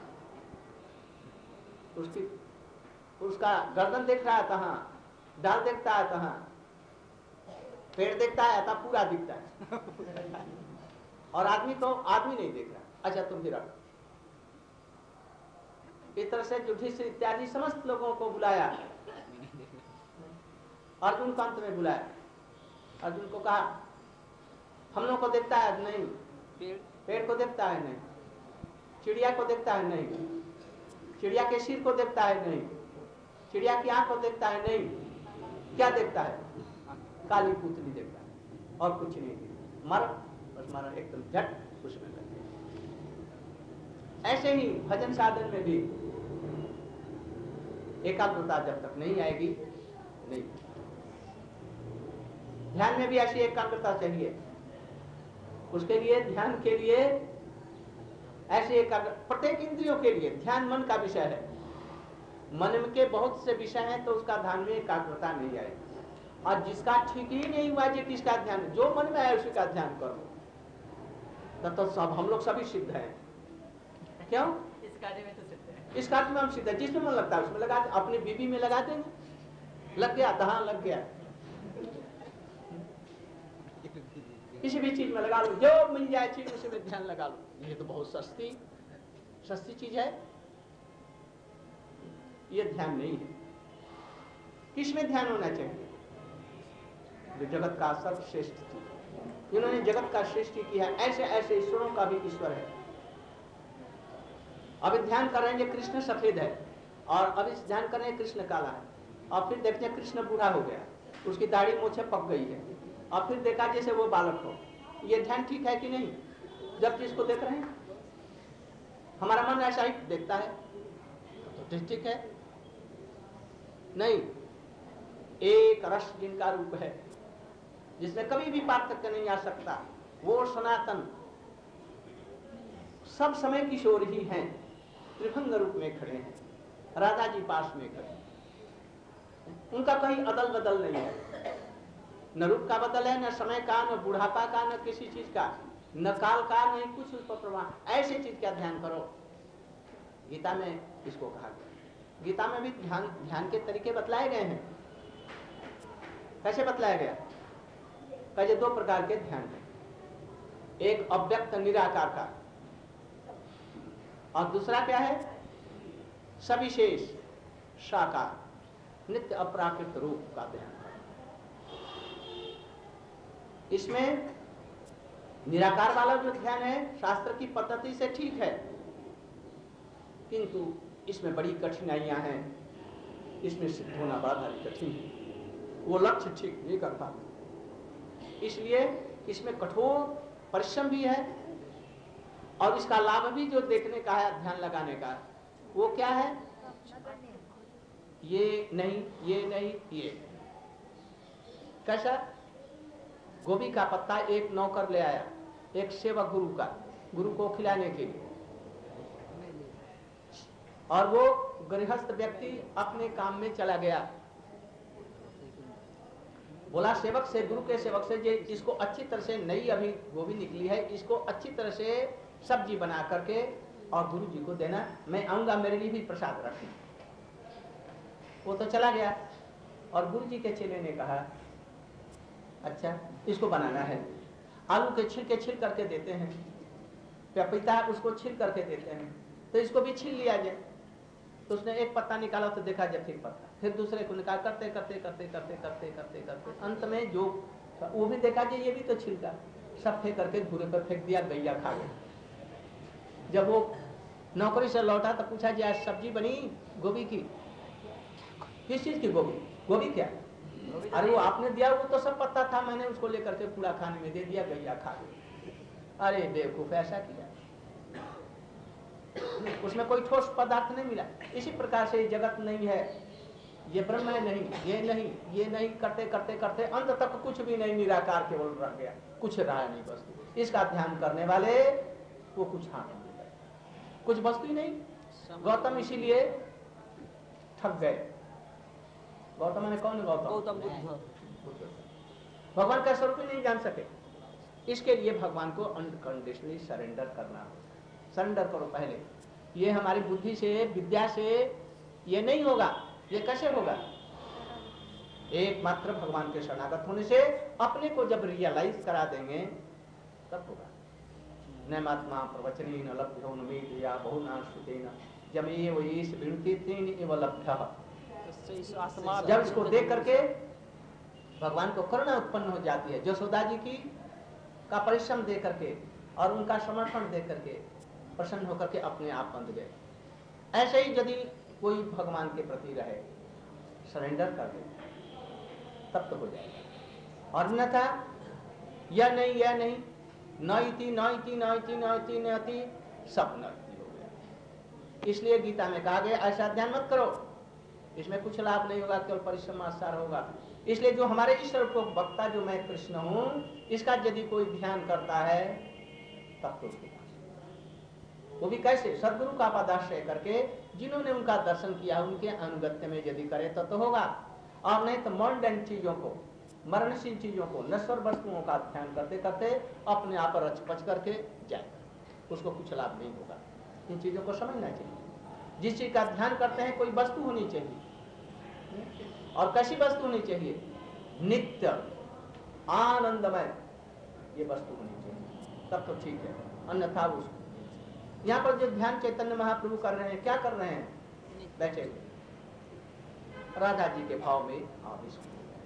उसका गर्दन देख रहा है तो हाँ, डाल देखता है तो हाँ, पेड़ देखता है तो पूरा दिखता है। और आदमी तो आदमी नहीं देख रहा। अच्छा तुम भी रखो। इस तरह से युधिष्ठिर इत्यादि समस्त लोगों को बुलाया। अर्जुन को अंत में बुलाया। अर्जुन को कहा हम लोग को देखता है नहीं, पेड़ को देखता है नहीं, चिड़िया को देखता है नहीं, चिड़िया के सिर को देखता है नहीं, चिड़िया की आंख को देखता है नहीं, क्या देखता है? काली पुतली देखता है और कुछ नहीं देखता। मर बस मारा एकदम झट उसमें लग गया। ऐसे ही भजन साधन में भी एकाग्रता जब तक नहीं आएगी नहीं। ध्यान में भी ऐसी एकाग्रता चाहिए। उसके लिए ध्यान के लिए ऐसे एकाग्र, प्रत्येक इंद्रियों के लिए ध्यान मन का विषय है। मन के बहुत से विषय हैं तो उसका ध्यान में एकाग्रता नहीं आएगी। और जिसका ठीक ही नहीं हुआ जी किसका ध्यान, जो मन में आए उसी का ध्यान करो। तो सब हम लोग सभी सिद्ध हैं। क्यों? इस कार्य में तो सिद्ध है। इस कार्य में हम सिद्ध है। जिसमें मन लगता है उसमें लगा, अपनी बीबी में लगा देंगे, लग गया तो हाँ लग गया। किसी भी चीज में लगा लो, जो मिल जाए चीज उसी में ध्यान लगा लो। ये तो बहुत सस्ती चीज है। ये ध्यान नहीं है। किस में ध्यान होना चाहिए? जो जगत का सर्वश्रेष्ठ चीज, जिन्होंने जगत का सृष्टि किया, ऐसे ऐसे ईश्वरों का भी ईश्वर है। अभी ध्यान कर रहे हैं कृष्ण सफेद है, और अभी ध्यान कर रहे हैं कृष्ण काला है, और फिर देखते हैं कृष्ण बूढ़ा हो गया, उसकी दाढ़ी मूछें पक गई है, और फिर देखा जैसे वो बालक हो। ये ध्यान ठीक है कि नहीं? जब जिसको देख रहे हैं हमारा मन ऐसा ही देखता है तो ठीक है। नहीं, एक रस जिनका रूप है, जिसमें कभी भी पार्थक्य नहीं आ सकता, वो सनातन सब समय किशोर ही हैं, त्रिभंग रूप में खड़े हैं, राधा जी पास में खड़े हैं। उनका कहीं अदल बदल नहीं है, न रूप का बदल है, न समय का, न बुढ़ापा का, न किसी चीज का, न काल का, नहीं कुछ उस पर प्रभाव। ऐसे चीज का ध्यान करो। गीता में इसको कहा गया। गीता में भी ध्यान के तरीके बतलाए गए हैं। कैसे बतलाया गया? कैसे दो प्रकार के ध्यान है, एक अव्यक्त निराकार का, और दूसरा क्या है? सविशेष साकार नित्य अपराकृत रूप का ध्यान। इसमें निराकार वाला जो ध्यान है शास्त्र की पद्धति से ठीक है, किंतु इसमें बड़ी कठिनाइयां हैं। इसमें सिद्ध होना बड़ा भारी कठिन है। वो लक्ष्य ठीक नहीं कर पाते, इसलिए इसमें कठोर परिश्रम भी है। और इसका लाभ भी जो देखने का है, ध्यान लगाने का, वो क्या है? ये नहीं, ये नहीं, ये कैसा? गोभी का पत्ता एक नौकर ले आया, एक सेवक गुरु का, गुरु को खिलाने के लिए, और वो गृहस्थ व्यक्ति अपने काम में चला गया। बोला सेवक से, गुरु के सेवक से, जे इसको अच्छी तरह से, नई अभी गोभी निकली है, इसको अच्छी तरह से सब्जी बना करके और गुरु जी को देना, मैं आऊंगा, मेरे लिए भी प्रसाद रखना। वो तो चला गया, और गुरु जी के चेले ने कहा अच्छा इसको बनाना है। आलू के छिलके छिल करके देते हैं, पपीता उसको छिल करके देते हैं, तो इसको भी छिल लिया जाए। तो उसने एक पत्ता निकाला तो देखा जब ठीक पत्ता, फिर दूसरे को निकाल, करते करते करते करते करते करते करते अंत में जो वो भी देखा कि ये भी तो छिलका, सब फेंक करके धूरे पर फेंक दिया, गैया खा गया। जब वो नौकरी से लौटा तो पूछा जी आज सब्जी बनी गोभी की? किस चीज की गोभी? गोभी क्या? अरे वो आपने दिया, वो तो सब पत्ता था, मैंने उसको लेकर के पूरा खाने में दे दिया, गैया खा गई। अरे बेवकूफ, ऐसा किया, उसमें कोई ठोस पदार्थ नहीं मिला। इसी प्रकार से जगत नहीं है, ये ब्रह्म है नहीं, ये नहीं, ये नहीं, करते करते करते अंत तक कुछ भी नहीं, निराकार केवल रह गया, कुछ रहा नहीं वस्तु। इसका ध्यान करने वाले वो कुछ हाथ नहीं लगे, कुछ वस्तु ही नहीं। गौतम इसीलिए थक गए, गौतम ने कौन गौतम? गौतम बुद्ध। भगवान का स्वरूप ही नहीं जान सके। इसके लिए भगवान को अनकंडीशनली सरेंडर करना। सरेंडर करो पहले। ये हमारी बुद्धि से, विद्या से ये नहीं होगा। ये कैसे होगा? एकमात्र भगवान के शरणागत होने से अपने को जब रियलाइज करा देंगे तब होगा। नैमात्मा प्रवचनेन लभ्यो नुमीतया बहुना श्रुतेन जमेव ईश विनुति तेन एव लभ्यः। जब इसको देख करके भगवान को करुणा उत्पन्न हो जाती है, यशोदा जी की का परिश्रम दे करके और उनका समर्पण दे करके प्रसन्न होकर के अपने आप बंध गए। ऐसे ही यदि कोई भगवान के प्रति रहे, सरेंडर कर दे, तब तो हो जाएगा। और अन्यथा यह नहीं नईति नईति नईति नईति नईति सब नईति हो गया। इसलिए गीता में कहा गया ऐसा ध्यान मत करो, इसमें कुछ लाभ नहीं होगा, केवल परिश्रम आसार होगा। इसलिए जो हमारे ईश्वर को वक्ता जो मैं कृष्ण हूं, इसका यदि कोई ध्यान करता है तब तो उसके पास, वो भी कैसे? सदगुरु का पदाश्रय करके, जिन्होंने उनका दर्शन किया उनके अनुगत्य में यदि करे तो होगा। और नहीं तो मॉडर्न चीजों को, मरणशील चीजों को, नश्वर वस्तुओं का ध्यान करते करते अपने आप रच पच करके जाएगा, उसको कुछ लाभ नहीं होगा। इन चीजों को समझना चाहिए। जिस चीज का ध्यान करते हैं कोई वस्तु होनी चाहिए, और कैसी वस्तु होनी चाहिए? नित्य आनंदमय ये वस्तु होनी चाहिए, तब तो ठीक है। अन्यथा उसको यहाँ पर जो ध्यान चैतन्य महाप्रभु कर रहे हैं, क्या कर रहे हैं? बैठे हुए राधा जी के भाव में आविष्ट,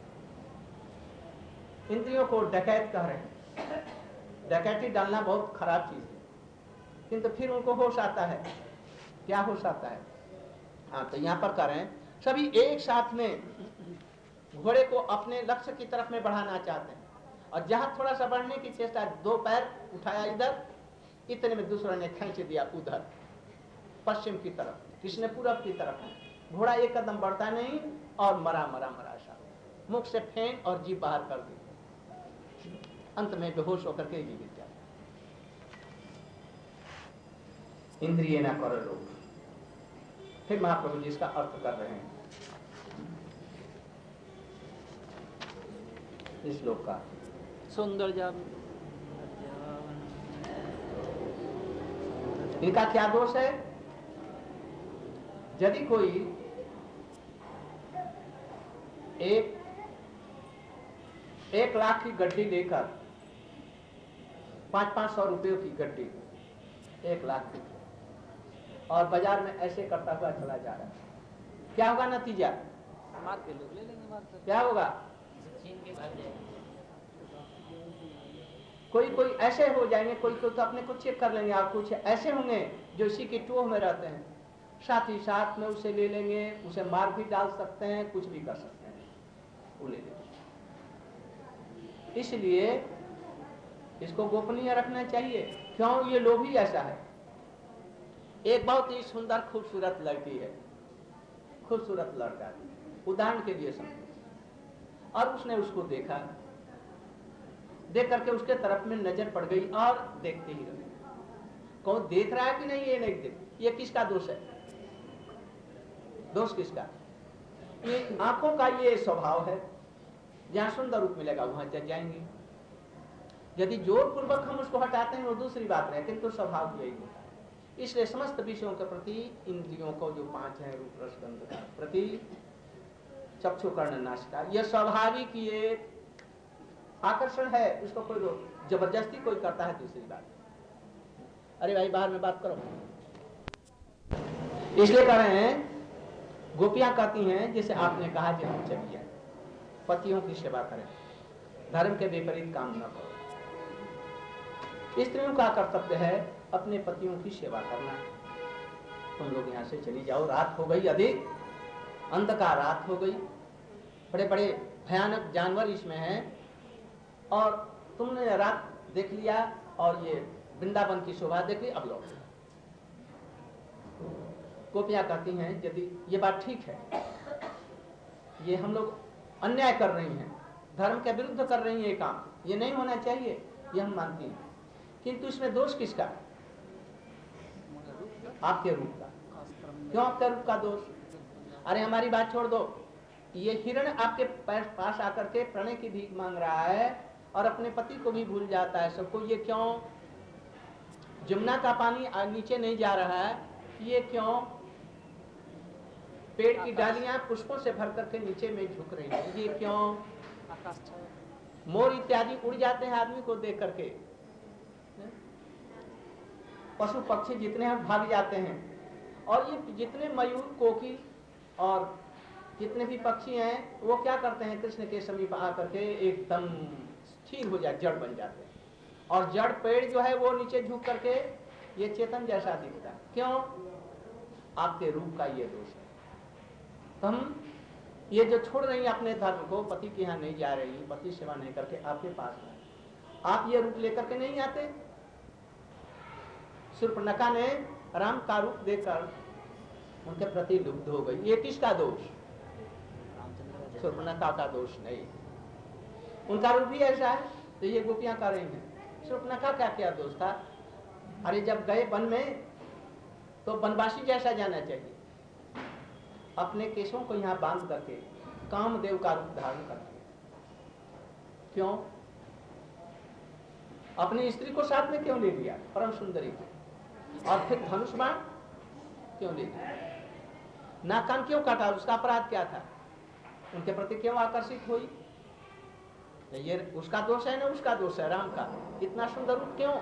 इंद्रियों को डकैत कह रहे हैं। डकैती डालना बहुत खराब चीज है, किंतु फिर उनको होश आता है। क्या होश आता है? हाँ, तो यहाँ पर कह रहे हैं सभी एक साथ में घोड़े को अपने लक्ष्य की तरफ में बढ़ाना चाहते हैं, और जहां थोड़ा सा बढ़ने की चेष्टा, दो पैर उठाया इधर, इतने में दूसरा ने खींच दिया उधर पश्चिम की तरफ, किसने पूरब की तरफ है। घोड़ा एक कदम बढ़ता नहीं और मरा मरा मरा सा, मुख से फेन और जीभ बाहर कर दी, अंत में बेहोश होकर के जीवित जाता। इंद्रिय ना करो लोग। फिर महाप्रभु जी इसका अर्थ कर रहे हैं इस श्लोक का। सुंदर जान इनका क्या दोष है? यदि कोई एक लाख की गड्डी लेकर 500-500 रुपयों की गड्डी 1 लाख की, और बाजार में ऐसे करता हुआ चला जा रहा है, क्या होगा नतीजा? मार के लोग ले लेंगे, मार कर। क्या होगा? छीन के भाग जाएगा। कोई ऐसे हो जाएंगे, कोई तो अपने को चेक कर लेंगे, और कुछ ऐसे होंगे जो इसी की टोह में रहते हैं, साथ ही साथ में उसे ले लेंगे, उसे मार भी डाल सकते हैं, कुछ भी कर सकते हैं, वो ले लेंगे। इसलिए इसको गोपनीय रखना चाहिए। क्यों? ये लोभ ही ऐसा है। एक बहुत ही सुंदर खूबसूरत लड़की है, खूबसूरत लड़का, उदाहरण के लिए समझो, और उसने उसको देखा, देख करके उसके तरफ में नजर पड़ गई और देखते ही रहे। कौन देख रहा है कि नहीं ये नहीं देख, ये किसका दोष है? दोष किसका? ये आंखों का ये स्वभाव है, जहां सुंदर रूप मिलेगा वहां चल जाएंगे। यदि जोर पूर्वक हम उसको हटाते हैं वो दूसरी बात है, किंतु स्वभाव यही होता है। इसलिए समस्त विषयों के प्रति इंद्रियों को जो 5 है, रूप रस गंध का प्रति, चक्षु कर्ण नासिका, यह स्वाभाविक ये आकर्षण है। इसको कोई जबरदस्ती कोई करता है दूसरी बात। अरे भाई बाहर में बात करो। इसलिए कह रहे हैं, गोपियां कहती हैं जैसे आपने कहा कि हम चलिए पतियों की सेवा करें, धर्म के विपरीत काम न करो। स्त्रियों का कर्तव्य है अपने पतियों की सेवा करना। तुम लोग यहाँ से चली जाओ, रात हो गई, अधिक अंधकार रात हो गई, बड़े बड़े भयानक जानवर इसमें हैं, और तुमने रात देख लिया और ये वृंदावन की शोभा देख ली, अब लौट। गोपियां कहती हैं यदि ये बात ठीक है, ये हम लोग अन्याय कर रही हैं, धर्म के विरुद्ध कर रही हैं, ये काम ये नहीं होना चाहिए, ये हम मानती हैं, किंतु इसमें दोष किसका? आपके रूप का। क्यों आपके रूप का दोष? अरे हमारी बात छोड़ दो, ये हिरण आपके पास आकर के प्रणय की भीख मांग रहा है और अपने पति को भी भूल जाता है सबको। ये क्यों? जमुना का पानी नीचे नहीं जा रहा है, ये क्यों? पेड़ की डालियां पुष्पों से भर करके नीचे में झुक रही है, ये क्यों? मोर इत्यादि उड़ जाते हैं आदमी को देख करके, पशु पक्षी जितने हैं भाग जाते हैं, और ये जितने मयूर कोकिल और जितने भी पक्षी हैं वो क्या करते हैं? कृष्ण के समीप आकर के एकदम स्थिर हो जाते, जड़ बन जाते हैं। और जड़ पेड़ जो है वो नीचे झुक करके ये चेतन जैसा दिखता है। क्यों? आपके रूप का ये दोष है। तो हम ये जो छोड़ रही है अपने धर्म को, पति के यहाँ नहीं जा रही, पति सेवा नहीं करके आपके पास है, आप ये रूप लेकर के नहीं आते। शूर्पणखा ने राम का रूप देखकर उनके प्रति लुब्ध हो गई। ये किसका दोष? शूर्पणखा का दोष नहीं, उनका रूप ही ऐसा है। तो ये गोपियां कर रही हैं, शूर्पणखा का क्या दोष था? अरे जब गए वन में तो वनवासी जैसा जाना चाहिए, अपने केशों को यहाँ बांध करके कामदेव का रूप धारण करके। क्यों? अपनी स्त्री को साथ में क्यों ले लिया? परम सुंदरी को। और फिर धनुष बाण क्यों ले लिया? नाकान क्यों काटा? उसका अपराध क्या था? उनके प्रति क्यों आकर्षित हुई? ये उसका दोष है ना उसका दोष है? राम का इतना सुंदर रूप क्यों?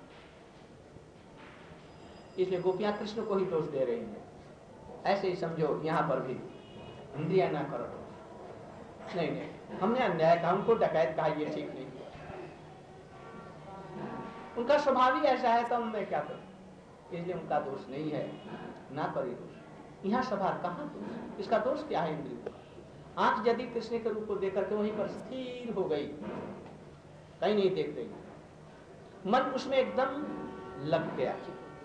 इसलिए गोपियां कृष्ण को ही दोष दे रही हैं। ऐसे ही समझो यहाँ पर भी इंद्रिया ना करो। नहीं, हमने अन्याय कहा, उनको डकैत कहा, ये ठीक नहीं। उनका स्वभाव ही ऐसा है, तो मैं क्या करूं? इसलिए उनका दोष नहीं है, ना करी दोष। यहाँ स्वभाव कहाँ दोष? इसका दोष क्या है? इंद्रियों का। आंख यदि कृष्ण के रूप को देख करके वहीं पर स्थिर हो गई, कहीं नहीं देख रही, मन उसमें एकदम लग गया,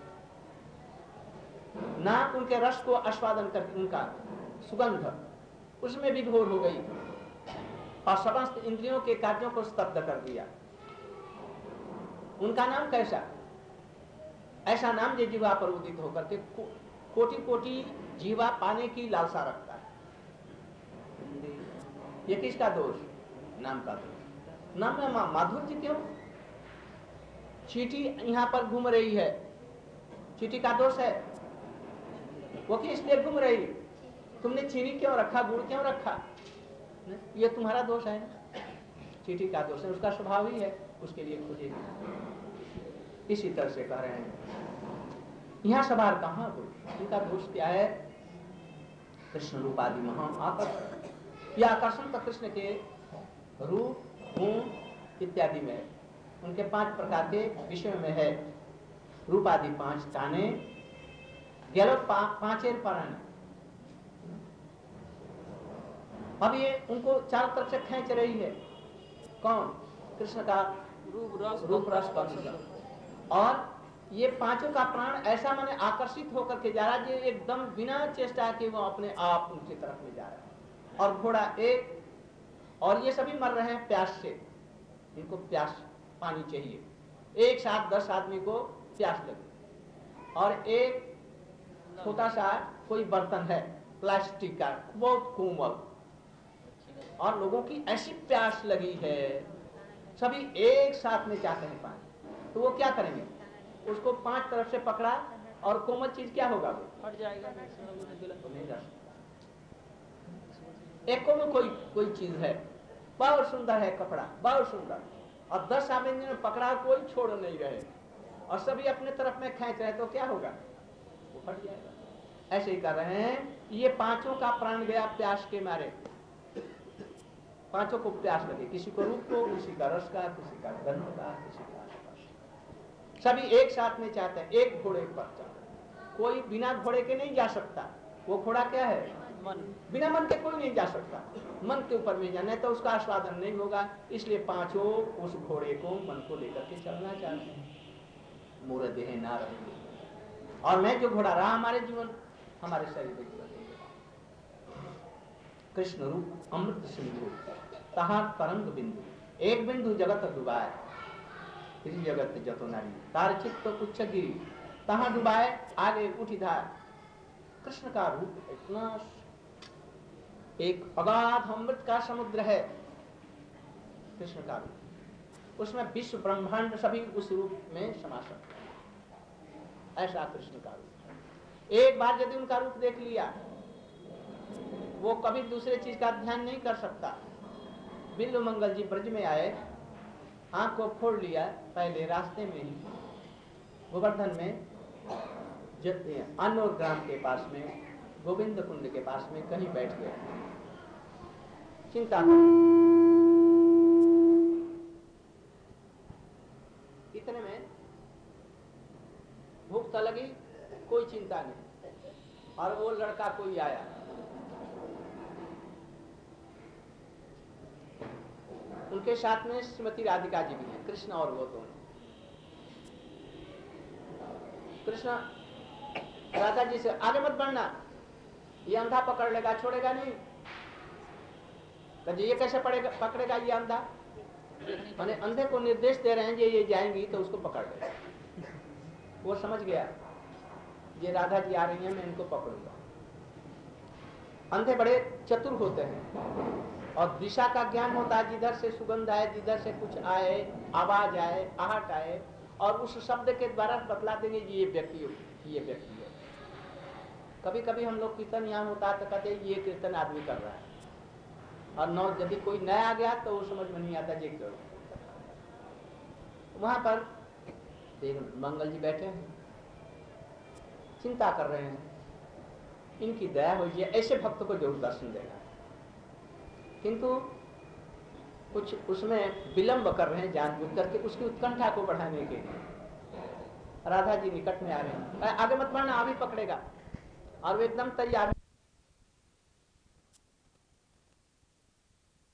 नाक उनके रस को आस्वादन करके उनका सुगंध उसमें विभोर हो गई और समस्त इंद्रियों के कार्यों को स्तब्ध कर दिया। उनका नाम कैसा? ऐसा नाम जो जीवा पर उदित होकर के कोटि कोटि जीवा पाने की लालसा रखता है। ये किसका दोष? नाम का दोष। नाम में माधुर्य क्यों? चींटी यहाँ पर घूम रही है, चींटी का दोष है? वो किस लिए घूम रही? तुमने चीनी क्यों रखा, गुड़ क्यों रखा? ये तुम्हारा दोष है, चींटी का दोष है, उसका स्वभाव ही है, उसके लिए खुदेगी। इसी तरह से कह रहे हैं यहाँ सवार कहाँ दोष? इनका दोष क्या है? कृष्ण रूपादि महान आकर्षण। यह आकर्षण तो कृष्ण के रूप, गुण इत्यादि में, उनके 5 प्रकार के विषय में है। रूपादि 5 ताने, गेलो 5 पारण। अब ये उनको चारों तरफ से खींच रही है। कौन? कृष्ण का रूप रस का। और ये 5 का प्राण ऐसा माने आकर्षित होकर के जा रहा है, एकदम बिना चेष्टा के वो अपने आप उनकी तरफ में जा रहा है। और घोड़ा एक, और ये सभी मर रहे हैं प्यास से, इनको प्यास पानी चाहिए। एक साथ 10 आदमी को प्यास लगी, और एक छोटा सा कोई बर्तन है प्लास्टिक का, बहुत कोमल, और लोगों की ऐसी प्यास लगी है, सभी एक साथ में चाहते हैं पानी। तो वो क्या करेंगे? उसको 5 तरफ से पकड़ा, और कोमल चीज क्या होगा? वो हट जाएगा। तो नहीं जा सकता। एक कोई चीज है, बहुत सुंदर है कपड़ा, बहुत सुंदर, और 10 आदमी ने पकड़ा, कोई छोड़ नहीं रहे, और सभी अपने तरफ में खींच रहे, तो क्या होगा? वो फट जाएगा। ऐसे ही कर रहे हैं, ये 5 का प्राण गया प्यास के मारे। 5 को प्यास लगे, किसी को रूप को, किसी का रस का, किसी का गंध का, किसी का स्पर्श। सभी एक साथ में चाहते हैं, एक घोड़े पर चढ़। कोई बिना घोड़े के नहीं जा सकता। वो घोड़ा क्या है? मन। बिना मन के कोई नहीं जा सकता। मन के ऊपर में जाना है तो उसका आस्वादन नहीं होगा। इसलिए 5 उस घोड़े को, मन को लेकर के चलना चाहते हैं। मोर देह ना रहे, और मैं जो घोड़ा रहा हमारे जीवन, हमारे शरीर में कृष्ण रूप अमृत सिंधु, तहां तरंग बिंदु, एक बिंदु जगत डुबाए, इस जगत जतो नारी, तार चित्त उच्च गिरी, तहां डुबाए आगे उठी धार। कृष्ण का रूप इतना एक अगाध अमृत का समुद्र है कृष्ण का रूप, उसमें विश्व ब्रह्मांड सभी उस रूप में समा सकते हैं। ऐसा कृष्ण का रूप। एक बार यदि उनका रूप देख लिया, वो कभी दूसरे चीज का ध्यान नहीं कर सकता। बिल्लु मंगल जी ब्रज में आए, आंख को फोड़ लिया, पहले रास्ते में ही गोवर्धन में अनोर ग्राम के पास में गोविंद कुंड के पास में कहीं बैठ गए, चिंता इतने में भूख तो लगी, कोई चिंता नहीं, और वो लड़का कोई आया, उनके साथ में श्रीमती राधिका जी भी हैं, कृष्ण और वो दोनों। कृष्ण राधा जी से आगे मत बढ़ना, ये अंधा पकड़ लेगा, छोड़ेगा नहीं। ये कैसे पकड़ेगा ये अंधा? मैंने अंधे को निर्देश दे रहे हैं ये जाएंगी तो उसको पकड़ लेगा। वो समझ गया ये राधा जी आ रही हैं, मैं इनको पकड़ूंगा। अंधे बड़े चतुर होते हैं और दिशा का ज्ञान होता है, जिधर से सुगंध आए, जिधर से कुछ आए, आवाज आए, आहट आए, और उस शब्द के द्वारा बतला देंगे ये व्यक्ति है। कभी कभी हम लोग कीर्तन यहाँ होता है तो कहते ये कीर्तन आदमी कर रहा है, और नौ यदि कोई नया आ गया तो वो समझ में नहीं आता ये क्यों। वहां पर मंगल जी बैठे हैं, चिंता कर रहे हैं, इनकी दया हो जाए, ऐसे भक्त को जरूर दर्शन देगा। किंतु कुछ उसमें विलंब कर रहे हैं जानबूझ करके, उसकी उत्कंठा को बढ़ाने के लिए। राधा जी निकट में आ रहे हैं, आगे मत बढ़ना, अभी पकड़ेगा, और वो एकदम तैयार